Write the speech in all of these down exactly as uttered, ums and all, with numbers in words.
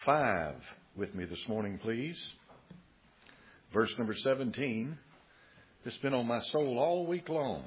five with me this morning, please. Verse number seventeen. It's been on my soul all week long.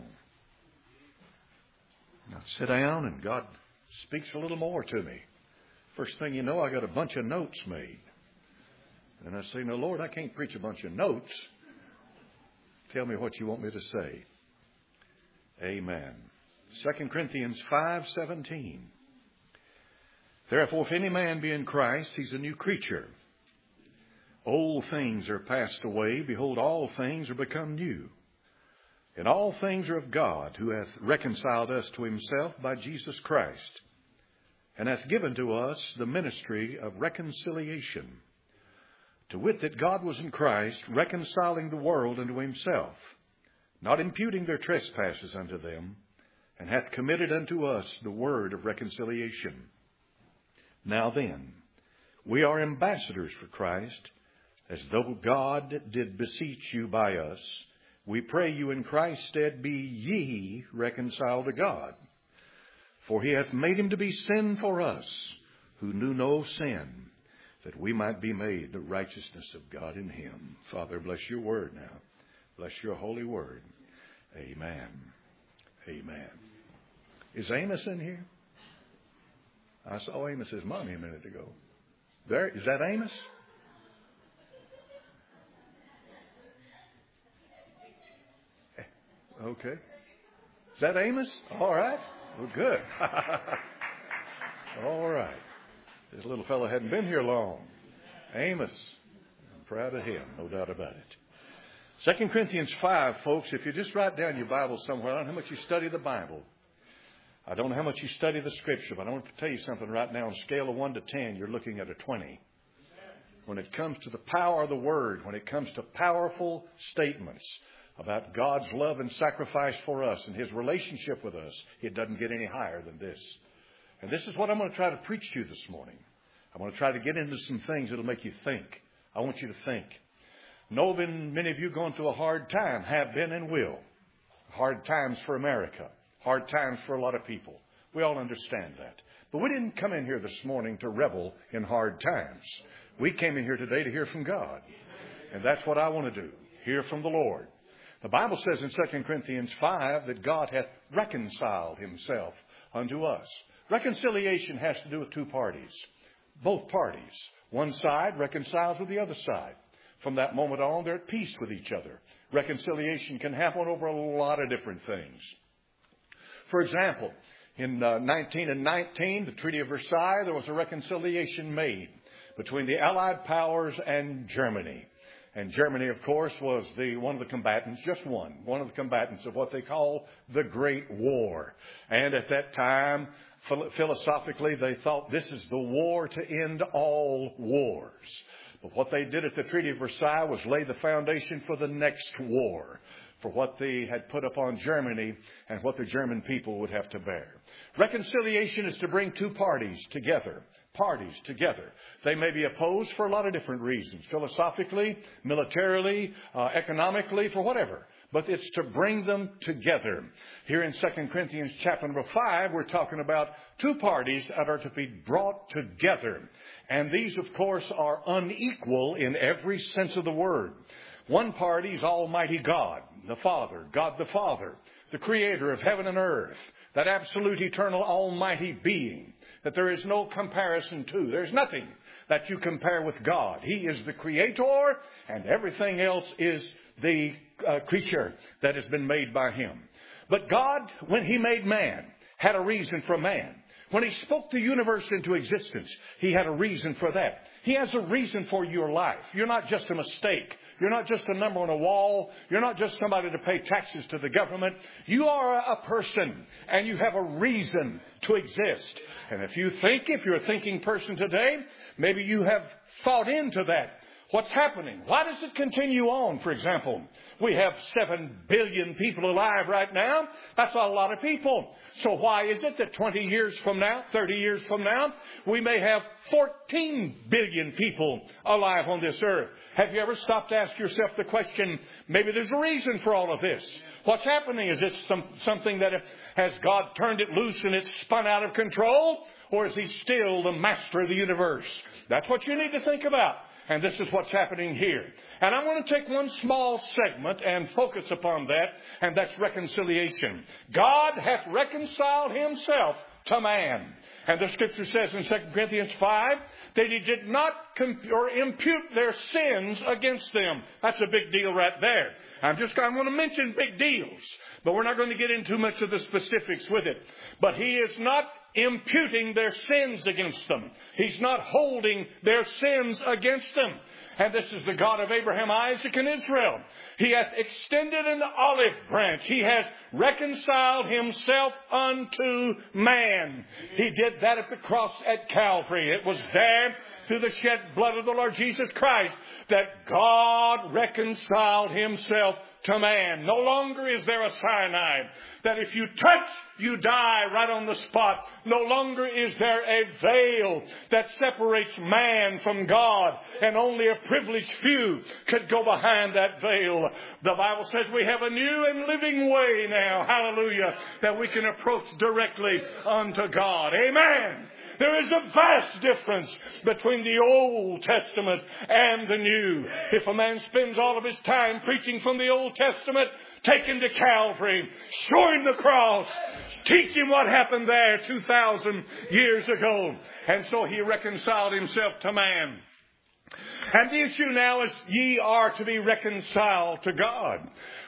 I sit down and God speaks a little more to me. First thing you know, I got a bunch of notes made. And I say, no, Lord, I can't preach a bunch of notes. Tell me what you want me to say. Amen. Second Corinthians five seventeen. Therefore, if any man be in Christ, he's a new creature. Old things are passed away. Behold, all things are become new. And all things are of God, who hath reconciled us to himself by Jesus Christ, and hath given to us the ministry of reconciliation. To wit, that God was in Christ, reconciling the world unto himself, not imputing their trespasses unto them, and hath committed unto us the word of reconciliation. Now then, we are ambassadors for Christ, as though God did beseech you by us. We pray you in Christ's stead, be ye reconciled to God. For he hath made him to be sin for us, who knew no sin, that we might be made the righteousness of God in him. Father, bless your word now. Bless your holy word. Amen. Amen. Is Amos in here? I saw Amos's mommy a minute ago. There, is that Amos? Okay. Is that Amos? All right. Well, good. All right. This little fellow hadn't been here long. Amos. I'm proud of him, no doubt about it. Second Corinthians five, folks, if you just write down your Bible somewhere, I don't know how much you study the Bible. I don't know how much you study the Scripture, but I want to tell you something right now. On a scale of one to ten, you're looking at a twenty. When it comes to the power of the Word, when it comes to powerful statements about God's love and sacrifice for us and his relationship with us, it doesn't get any higher than this. And this is what I'm going to try to preach to you this morning. I'm going to try to get into some things that will make you think. I want you to think. I know many of you going through a hard time, have been and will. Hard times for America. Hard times for a lot of people. We all understand that. But we didn't come in here this morning to revel in hard times. We came in here today to hear from God. And that's what I want to do. Hear from the Lord. The Bible says in Second Corinthians five that God hath reconciled himself unto us. Reconciliation has to do with two parties. Both parties. One side reconciles with the other side. From that moment on, they're at peace with each other. Reconciliation can happen over a lot of different things. For example, in uh, nineteen nineteen, the Treaty of Versailles, there was a reconciliation made between the Allied powers and Germany. And Germany, of course, was the one of the combatants, just one, one of the combatants of what they call the Great War. And at that time, philosophically, they thought this is the war to end all wars. But what they did at the Treaty of Versailles was lay the foundation for the next war, for what they had put upon Germany and what the German people would have to bear. Reconciliation is to bring two parties together. Parties together. They may be opposed for a lot of different reasons. Philosophically, militarily, uh, economically, for whatever. But it's to bring them together. Here in Second Corinthians chapter number five, we're talking about two parties that are to be brought together. And these, of course, are unequal in every sense of the word. One party is Almighty God, the Father, God the Father, the Creator of heaven and earth, that absolute, eternal, almighty being that there is no comparison to. There's nothing that you compare with God. He is the Creator, and everything else is the uh, creature that has been made by him. But God, when he made man, had a reason for man. When he spoke the universe into existence, he had a reason for that. He has a reason for your life. You're not just a mistake. You're not just a number on a wall. You're not just somebody to pay taxes to the government. You are a person, and you have a reason to exist. And if you think, if you're a thinking person today, maybe you have thought into that. What's happening? Why does it continue on? For example, we have seven billion people alive right now. That's a lot of people. So why is it that twenty years from now, thirty years from now, we may have fourteen billion people alive on this earth? Have you ever stopped to ask yourself the question, maybe there's a reason for all of this? What's happening? Is it some, something that has God turned it loose and it's spun out of control? or is he still the master of the universe? That's what you need to think about. And this is what's happening here. And I want to take one small segment and focus upon that, and that's reconciliation. God hath reconciled himself to man. And the scripture says in Second Corinthians five that he did not comp- or impute their sins against them. That's a big deal right there. I'm just I want to mention big deals, but we're not going to get into much of the specifics with it. But he is not imputing their sins against them. He's not holding their sins against them. And this is the God of Abraham, Isaac, and Israel. He hath extended an olive branch. He has reconciled himself unto man. He did that at the cross at Calvary. It was there through the shed blood of the Lord Jesus Christ that God reconciled himself to man. No longer is there a cyanide that if you touch, you die right on the spot. No longer is there a veil that separates man from God, and only a privileged few could go behind that veil. The Bible says we have a new and living way now, hallelujah, that we can approach directly unto God. Amen. There is a vast difference between the Old Testament and the New. If a man spends all of his time preaching from the Old Testament, take him to Calvary, show him the cross, teach him what happened there two thousand years ago. And so he reconciled himself to man. And the issue now is ye are to be reconciled to God.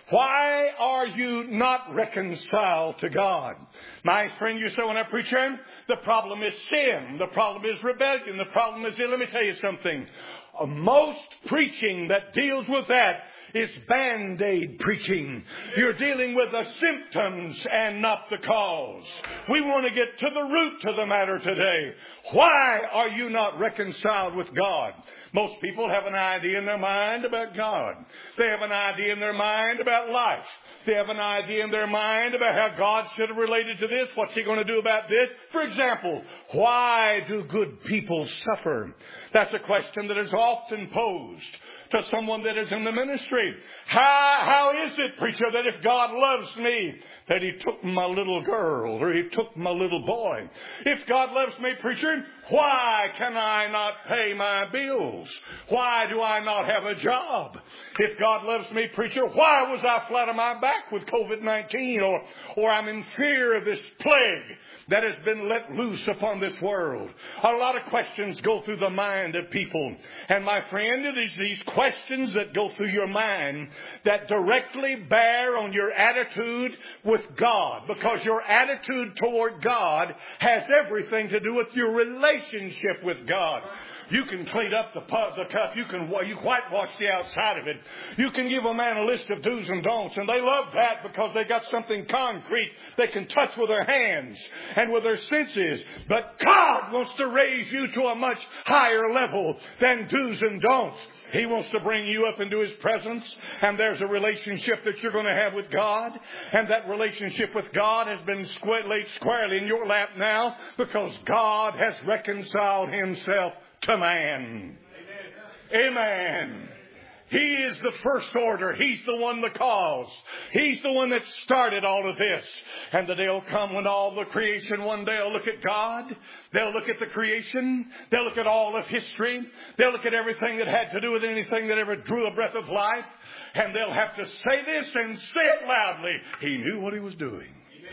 Why are you not reconciled to God? My friend, you say when I preach here, the problem is sin. The problem is rebellion. The problem is, let me tell you something. Most preaching that deals with that is Band-Aid preaching. You're dealing with the symptoms and not the cause. We want to get to the root of the matter today. Why are you not reconciled with God? Most people have an idea in their mind about God. They have an idea in their mind about life. They have an idea in their mind about how God should have related to this. What's he going to do about this? For example, why do good people suffer? That's a question that is often posed to someone that is in the ministry. How, how is it, preacher, that if God loves me, that he took my little girl or he took my little boy? If God loves me, preacher, why can I not pay my bills? Why do I not have a job? If God loves me, preacher, why was I flat on my back with covid nineteen or, or I'm in fear of this plague that has been let loose upon this world? A lot of questions go through the mind of people. And my friend, it is these questions that go through your mind that directly bear on your attitude with God. Because your attitude toward God has everything to do with your relationship with God. You can clean up the, the cup. You can you whitewash the outside of it. You can give a man a list of do's and don'ts. And they love that because they got something concrete they can touch with their hands and with their senses. But God wants to raise you to a much higher level than do's and don'ts. He wants to bring you up into his presence. And there's a relationship that you're going to have with God. And that relationship with God has been squ- laid squarely in your lap now because God has reconciled himself to man. Amen. Amen. He is the first order. He's the one, the cause. He's the one that started all of this. And the day will come when all the creation one day will look at God. They'll look at the creation. They'll look at all of history. They'll look at everything that had to do with anything that ever drew a breath of life. And they'll have to say this and say it loudly. He knew what he was doing.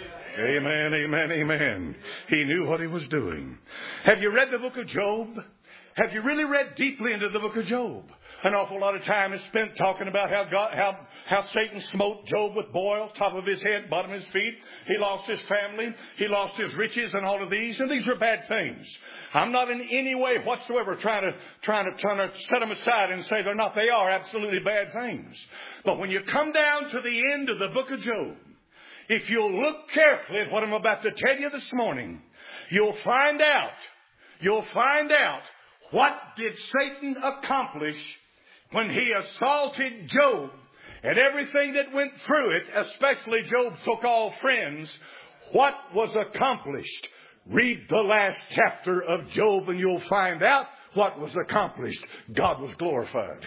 Amen, amen, amen. He knew what he was doing. Have you read the book of Job? Have you really read deeply into the book of Job? An awful lot of time is spent talking about how God, how, how Satan smote Job with boils, top of his head, bottom of his feet. He lost his family. He lost his riches and all of these. And these are bad things. I'm not in any way whatsoever trying to, trying to, trying to set them aside and say they're not. They are absolutely bad things. But when you come down to the end of the book of Job, if you'll look carefully at what I'm about to tell you this morning, you'll find out, you'll find out what did Satan accomplish when he assaulted Job and everything that went through it, especially Job's so-called friends. What was accomplished? Read the last chapter of Job and you'll find out what was accomplished? God was glorified.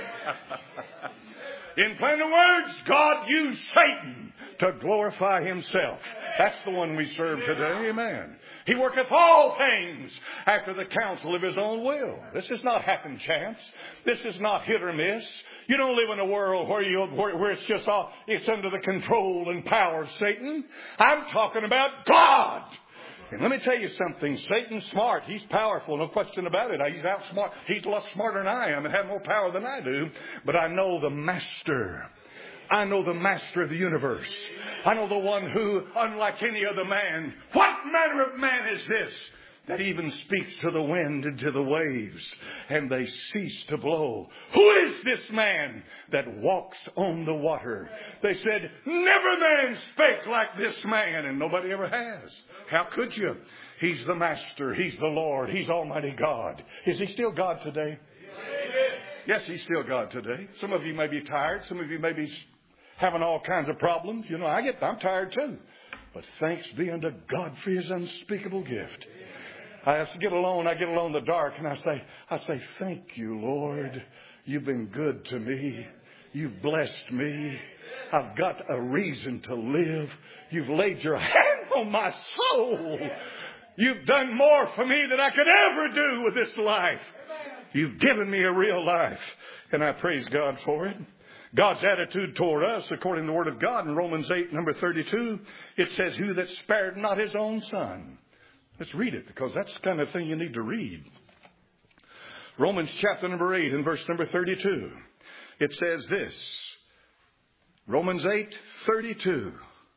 In plain words, God used Satan to glorify himself. That's the one we serve today. Amen. He worketh all things after the counsel of his own will. This is not happen chance. This is not hit or miss. You don't live in a world where you where, where it's just all it's under the control and power of Satan. I'm talking about God. And let me tell you something. Satan's smart. He's powerful. No question about it. He's outsmart. He's a lot smarter than I am and has more power than I do. But I know the master. I know the master of the universe. I know the one who, unlike any other man, what manner of man is this that even speaks to the wind and to the waves, and they cease to blow? Who is this man that walks on the water? They said, never man spake like this man, and nobody ever has. How could you? He's the master. He's the Lord. He's Almighty God. Is he still God today? Yes, he's still God today. Some of you may be tired. Some of you may be having all kinds of problems. You know, I get, I'm tired too. But thanks be unto God for his unspeakable gift. I get alone, I get alone in the dark, and I say, I say, thank you, Lord. You've been good to me. You've blessed me. I've got a reason to live. You've laid your hand on my soul. You've done more for me than I could ever do with this life. You've given me a real life, and I praise God for it. God's attitude toward us, according to the Word of God in Romans eight, number thirty-two, it says, who that spared not his own son. Let's read it, because that's the kind of thing you need to read. Romans chapter number eight and verse number thirty-two. It says this. Romans eight, thirty-two.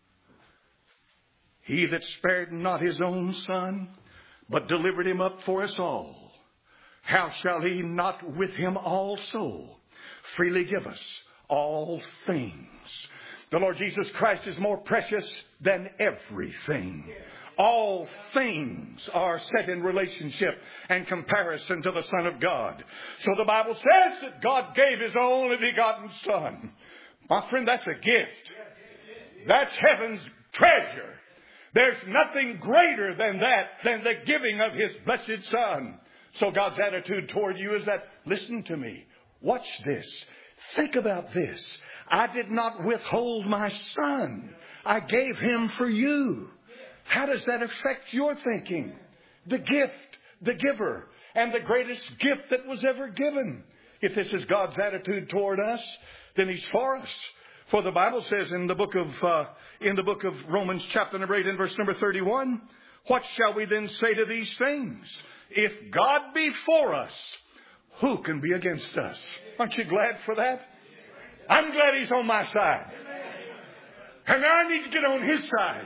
He that spared not his own son, but delivered him up for us all, how shall he not with him also freely give us all things? The Lord Jesus Christ is more precious than everything. All things are set in relationship and comparison to the Son of God. So the Bible says that God gave his only begotten Son. My friend, that's a gift. That's heaven's treasure. There's nothing greater than that, than the giving of his blessed Son. So God's attitude toward you is that, listen to me. Watch this. Think about this. I did not withhold my Son. I gave him for you. How does that affect your thinking? The gift, the giver, and the greatest gift that was ever given. If this is God's attitude toward us, then he's for us. For the Bible says in the book of uh, in the book of Romans chapter number eight and verse number thirty-one, what shall we then say to these things? If God be for us, who can be against us? Aren't you glad for that? I'm glad he's on my side. And I need to get on his side.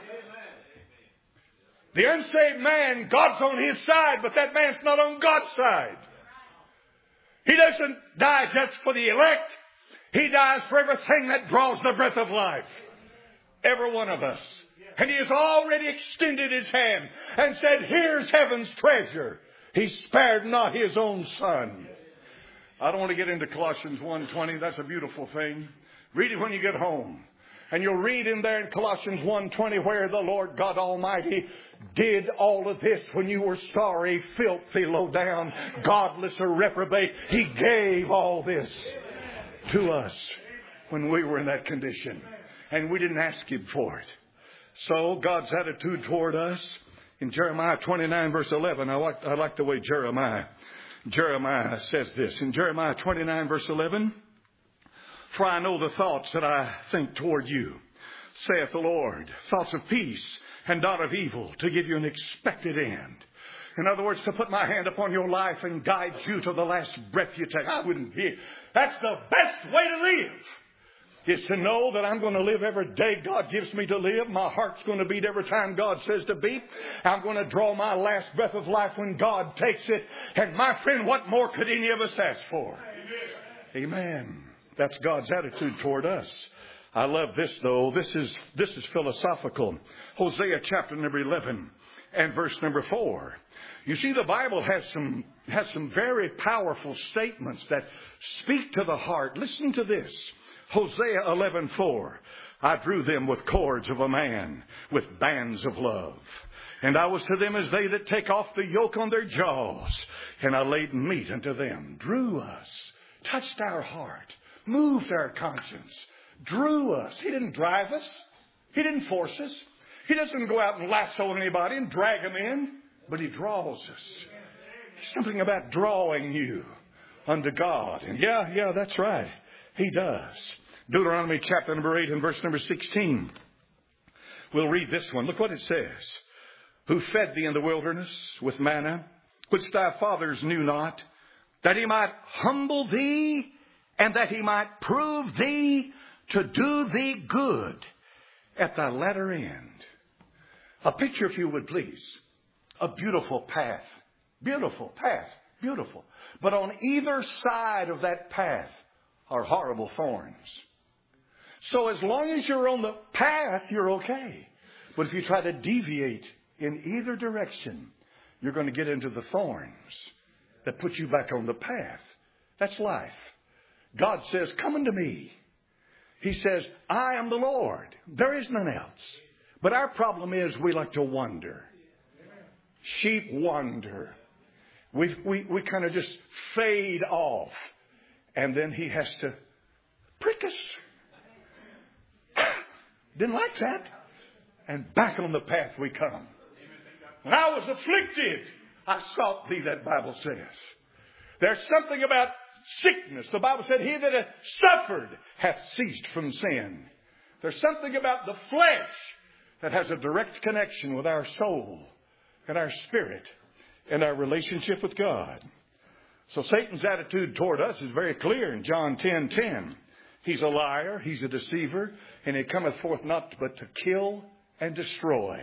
The unsaved man, God's on his side, but that man's not on God's side. He doesn't die just for the elect. He dies for everything that draws the breath of life. Every one of us. And he has already extended his hand and said, here's heaven's treasure. He spared not his own Son. I don't want to get into Colossians one twenty. That's a beautiful thing. Read it when you get home. And you'll read in there in Colossians one twenty where the Lord God Almighty did all of this when you were sorry, filthy, low down, godless, or reprobate. He gave all this to us when we were in that condition. And we didn't ask him for it. So God's attitude toward us in Jeremiah twenty-nine verse eleven. I like, I like the way Jeremiah, Jeremiah says this. In Jeremiah twenty-nine verse eleven. For I know the thoughts that I think toward you, saith the Lord, thoughts of peace and not of evil, to give you an expected end. In other words, to put my hand upon your life and guide you to the last breath you take. I wouldn't be. That's the best way to live, is to know that I'm going to live every day God gives me to live. My heart's going to beat every time God says to beat. I'm going to draw my last breath of life when God takes it. And my friend, what more could any of us ask for? Amen. Amen. That's God's attitude toward us. I love this, though. This is this is philosophical. Hosea chapter number eleven and verse number four. You see, the Bible has some has some very powerful statements that speak to the heart. Listen to this. Hosea eleven four. I drew them with cords of a man, with bands of love. And I was to them as they that take off the yoke on their jaws. And I laid meat unto them. Drew us. Touched our heart. Moved our conscience. Drew us. He didn't drive us. He didn't force us. He doesn't go out and lasso anybody and drag them in. But He draws us. Something about drawing you unto God. And yeah, yeah, that's right. He does. Deuteronomy chapter number eight and verse number sixteen. We'll read this one. Look what it says. Who fed thee in the wilderness with manna, which thy fathers knew not, that He might humble thee, and that He might prove thee to do thee good at thy latter end. A picture, if you would please. A beautiful path. Beautiful path. Beautiful. But on either side of that path are horrible thorns. So as long as you're on the path, you're okay. But if you try to deviate in either direction, you're going to get into the thorns that put you back on the path. That's life. God says, come unto me. He says, I am the Lord. There is none else. But our problem is we like to wander. Sheep wander. We, we, we kind of just fade off. And then He has to prick us. Didn't like that. And back on the path we come. When I was afflicted, I sought thee, that Bible says. There's something about sickness. The Bible said, he that hath suffered hath ceased from sin. There's something about the flesh that has a direct connection with our soul and our spirit and our relationship with God. So Satan's attitude toward us is very clear in John ten ten. He's a liar, he's a deceiver, and he cometh forth not but to kill and destroy.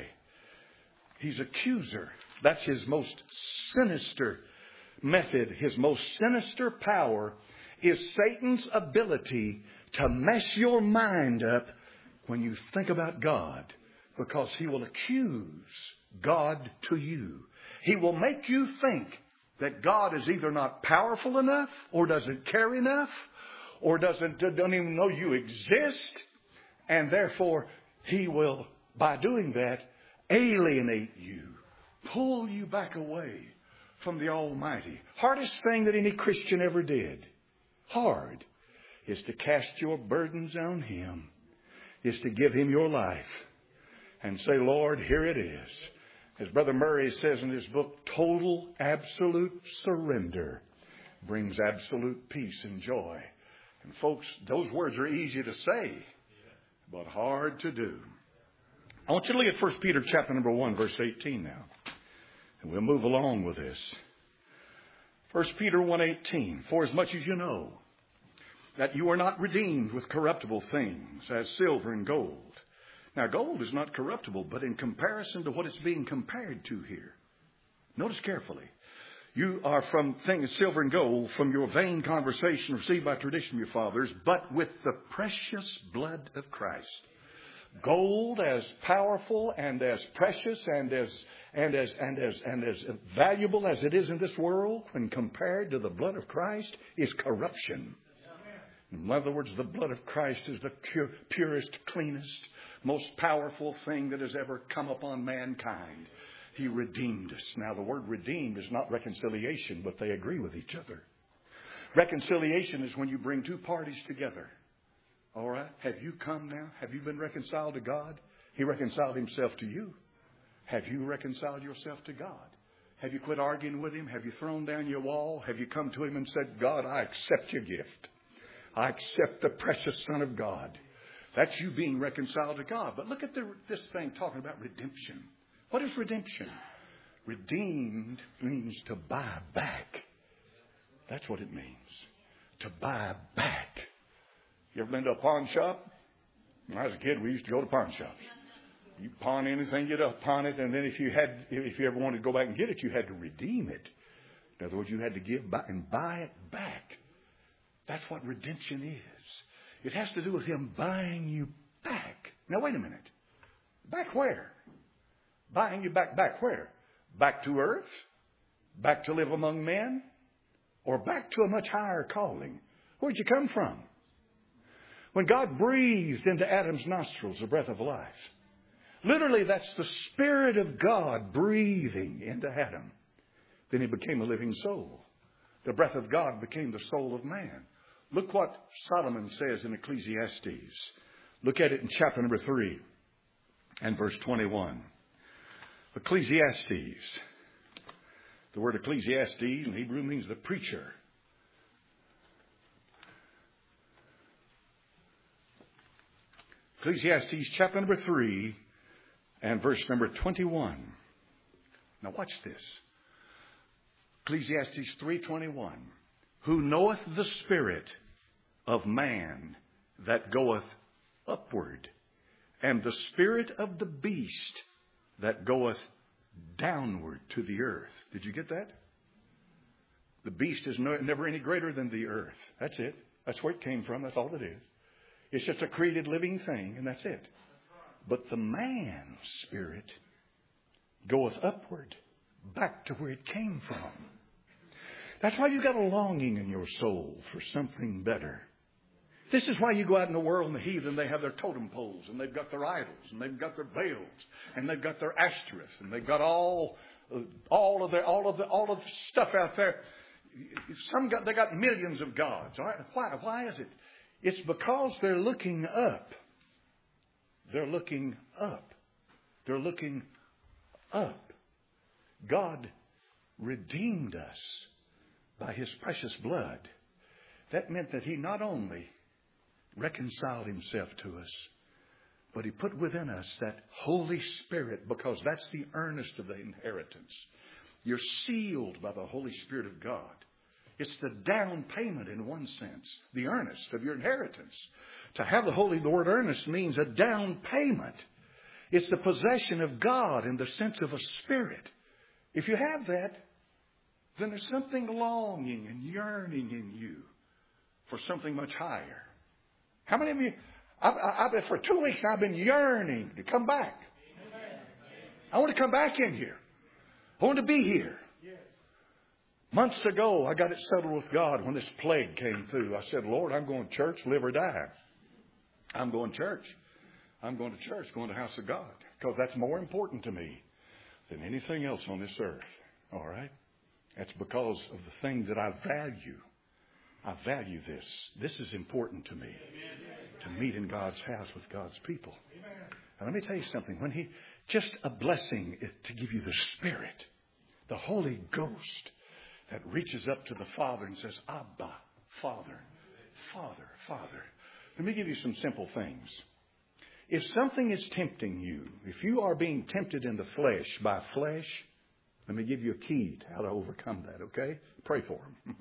He's accuser. That's his most sinister method. His most sinister power is Satan's ability to mess your mind up when you think about God, because he will accuse God to you. He will make you think that God is either not powerful enough, or doesn't care enough, or doesn't don't even know you exist. And therefore, he will, by doing that, alienate you, pull you back away from the Almighty. Hardest thing that any Christian ever did, hard, is to cast your burdens on Him, is to give Him your life and say, Lord, here it is. As Brother Murray says in his book, total, absolute surrender brings absolute peace and joy. And folks, those words are easy to say, but hard to do. I want you to look at First Peter chapter number one, verse eighteen now. And we'll move along with this. First Peter one eighteen. For as much as you know that you are not redeemed with corruptible things as silver and gold. Now, gold is not corruptible, but in comparison to what it's being compared to here. Notice carefully. You are from things, silver and gold, from your vain conversation received by tradition of your fathers, but with the precious blood of Christ. Gold, as powerful and as precious and as and as and as and as valuable as it is in this world, when compared to the blood of Christ, is corruption. In other words, the blood of Christ is the pure, purest, cleanest, most powerful thing that has ever come upon mankind. He redeemed us. Now, the word redeemed is not reconciliation, but they agree with each other. Reconciliation is when you bring two parties together. All right? Have you come now? Have you been reconciled to God? He reconciled Himself to you. Have you reconciled yourself to God? Have you quit arguing with Him? Have you thrown down your wall? Have you come to Him and said, God, I accept your gift. I accept the precious Son of God. That's you being reconciled to God. But look at the, this thing talking about redemption. What is redemption? Redeemed means to buy back. That's what it means. To buy back. You ever been to a pawn shop? When I was a kid, we used to go to pawn shops. You pawn anything, you'd pawn it, and then if you had, if you ever wanted to go back and get it, you had to redeem it. In other words, you had to give back and buy it back. That's what redemption is. It has to do with Him buying you back. Now, wait a minute. Back where? Buying you back, back where? Back to earth? Back to live among men? Or back to a much higher calling? Where'd you come from? When God breathed into Adam's nostrils the breath of life, Literally, that's the Spirit of God breathing into Adam. Then he became a living soul. The breath of God became the soul of man. Look what Solomon says in Ecclesiastes. Look at it in chapter number three and verse twenty-one. Ecclesiastes. The word Ecclesiastes in Hebrew means the preacher. Ecclesiastes chapter number three and verse number twenty-one. Now watch this. Ecclesiastes three twenty-one. Who knoweth the spirit of man that goeth upward, and the spirit of the beast that goeth downward to the earth. Did you get that? The beast is no, never any greater than the earth. That's it. That's where it came from. That's all it is. It's just a created living thing, and that's it. But the man's spirit goeth upward, back to where it came from. That's why you've got a longing in your soul for something better. This is why you go out in the world and the heathen, they have their totem poles, and they've got their idols, and they've got their Baals, and they've got their asterisks, and they've got all, all of their, all of the, all of the stuff out there. Some got, they got millions of gods. All right? Why? Why is it? It's because they're looking up. They're looking up. They're looking up. God redeemed us by His precious blood. That meant that He not only reconciled Himself to us, but He put within us that Holy Spirit, because that's the earnest of the inheritance. You're sealed by the Holy Spirit of God. It's the down payment in one sense, the earnest of your inheritance. To have the Holy Lord earnest means a down payment. It's the possession of God in the sense of a spirit. If you have that, then there's something longing and yearning in you for something much higher. How many of you, I've, I've been, for two weeks I've been yearning to come back. I want to come back in here. I want to be here. Months ago, I got it settled with God when this plague came through. I said, Lord, I'm going to church, live or die. I'm going to church. I'm going to church, going to the house of God. Because that's more important to me than anything else on this earth. All right? That's because of the thing that I value. I value this. This is important to me. To meet in God's house with God's people. And let me tell you something. When He, just a blessing to give you the Spirit, the Holy Ghost, that reaches up to the Father and says, Abba, Father, Father, Father. Let me give you some simple things. If something is tempting you, if you are being tempted in the flesh by flesh, let me give you a key to how to overcome that, okay? Pray for them.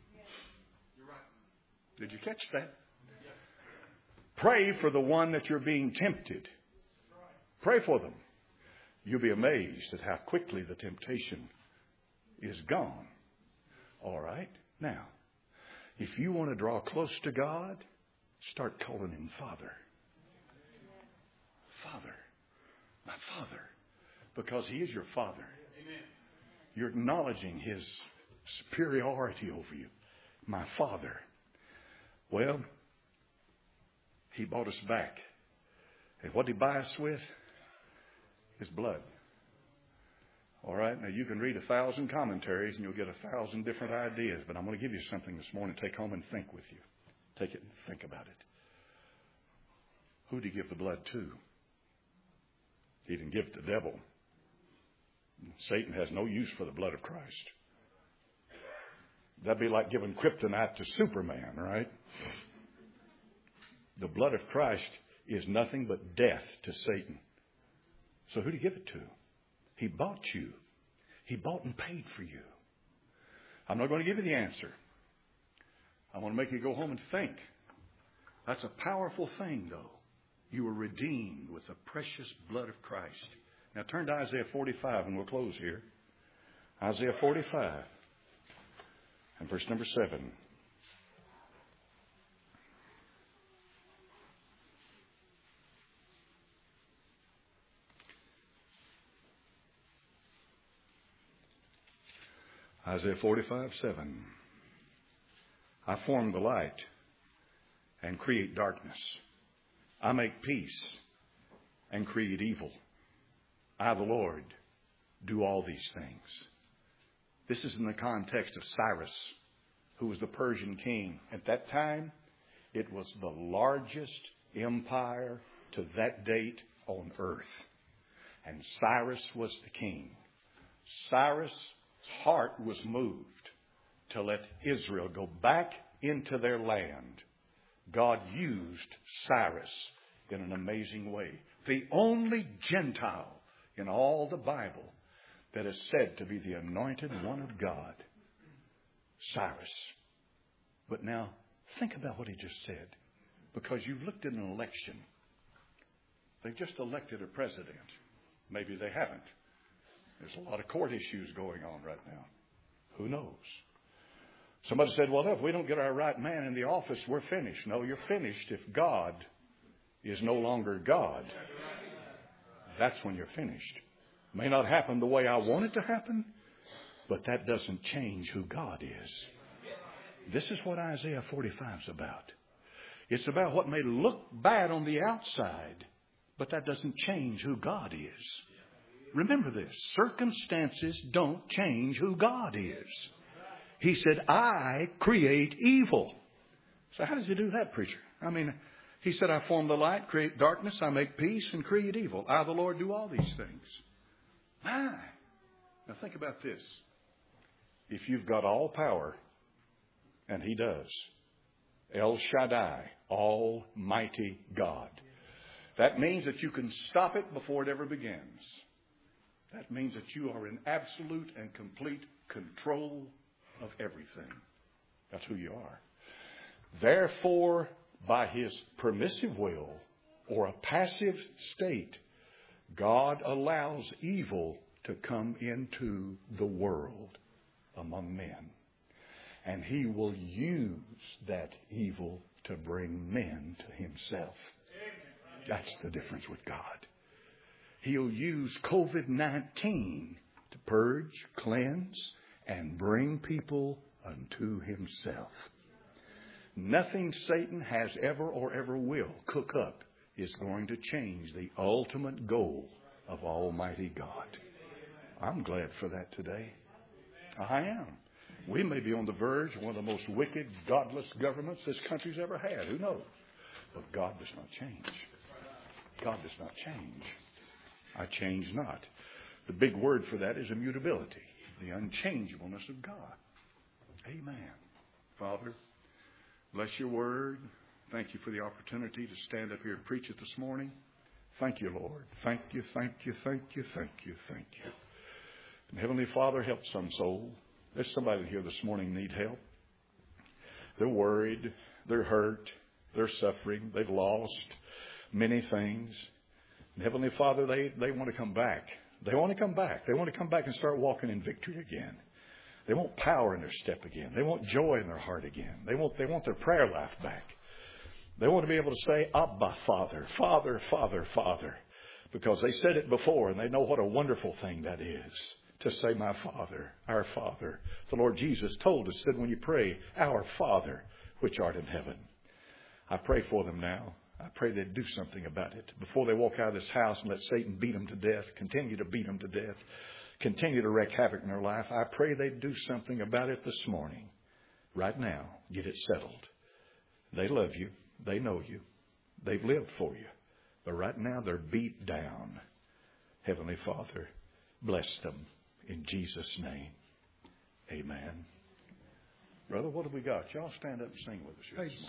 Did you catch that? Pray for the one that you're being tempted. Pray for them. You'll be amazed at how quickly the temptation is gone. All right? Now, if you want to draw close to God, start calling Him Father. Father. My Father. Because He is your Father. You're acknowledging His superiority over you. My Father. Well, He bought us back. And what did He buy us with? His blood. All right. Now, you can read a thousand commentaries and you'll get a thousand different ideas. But I'm going to give you something this morning to take home and think with you. Take it and think about it. Who did He give the blood to? He didn't give it to the devil. Satan has no use for the blood of Christ. That'd be like giving kryptonite to Superman, right? The blood of Christ is nothing but death to Satan. So who did He give it to? He bought you. He bought and paid for you. I'm not going to give you the answer. I want to make you go home and think. That's a powerful thing, though. You were redeemed with the precious blood of Christ. Now turn to Isaiah forty-five and we'll close here. Isaiah forty-five and verse number seven. Isaiah forty-five, seven. I form the light and create darkness. I make peace and create evil. I, the Lord, do all these things. This is in the context of Cyrus, who was the Persian king. At that time, it was the largest empire to that date on earth. And Cyrus was the king. Cyrus' heart was moved to let Israel go back into their land. God used Cyrus in an amazing way. The only Gentile in all the Bible that is said to be the anointed one of God. Cyrus. But now, think about what he just said. Because you've looked at an election. They've just elected a president. Maybe they haven't. There's a lot of court issues going on right now. Who knows? Somebody said, well, if we don't get our right man in the office, we're finished. No, you're finished if God is no longer God. That's when you're finished. May not happen the way I want it to happen, but that doesn't change who God is. This is what Isaiah forty-five is about. It's about what may look bad on the outside, but that doesn't change who God is. Remember this. Circumstances don't change who God is. He said, I create evil. So how does he do that, preacher? I mean, he said, I form the light, create darkness, I make peace, and create evil. I, the Lord, do all these things. My. Now think about this. If you've got all power, and he does, El Shaddai, Almighty God, that means that you can stop it before it ever begins. That means that you are in absolute and complete control of everything. That's who you are. Therefore, by his permissive will or a passive state, God allows evil to come into the world among men. And he will use that evil to bring men to himself. That's the difference with God. He'll use covid nineteen to purge, cleanse, and bring people unto himself. Nothing Satan has ever or ever will cook up is going to change the ultimate goal of Almighty God. I'm glad for that today. I am. We may be on the verge of one of the most wicked, godless governments this country's ever had. Who knows? But God does not change. God does not change. I change not. The big word for that is immutability, the unchangeableness of God. Amen. Father, bless your word. Thank you for the opportunity to stand up here and preach it this morning. Thank you, Lord. Thank you, thank you, thank you, thank you, thank you. And Heavenly Father, help some soul. There's somebody here this morning need help. They're worried. They're hurt. They're suffering. They've lost many things. And Heavenly Father, they, they want to come back. They want to come back. They want to come back and start walking in victory again. They want power in their step again. They want joy in their heart again. They want, they want their prayer life back. They want to be able to say, Abba, Father, Father, Father, Father. Because they said it before and they know what a wonderful thing that is. To say, my Father, our Father. The Lord Jesus told us that when you pray, our Father, which art in heaven. I pray for them now. I pray they'd do something about it. Before they walk out of this house and let Satan beat them to death, continue to beat them to death, continue to wreak havoc in their life, I pray they'd do something about it this morning. Right now, get it settled. They love you. They know you. They've lived for you. But right now, they're beat down. Heavenly Father, bless them. In Jesus' name, amen. Brother, what have we got? Y'all stand up and sing with us here this morning.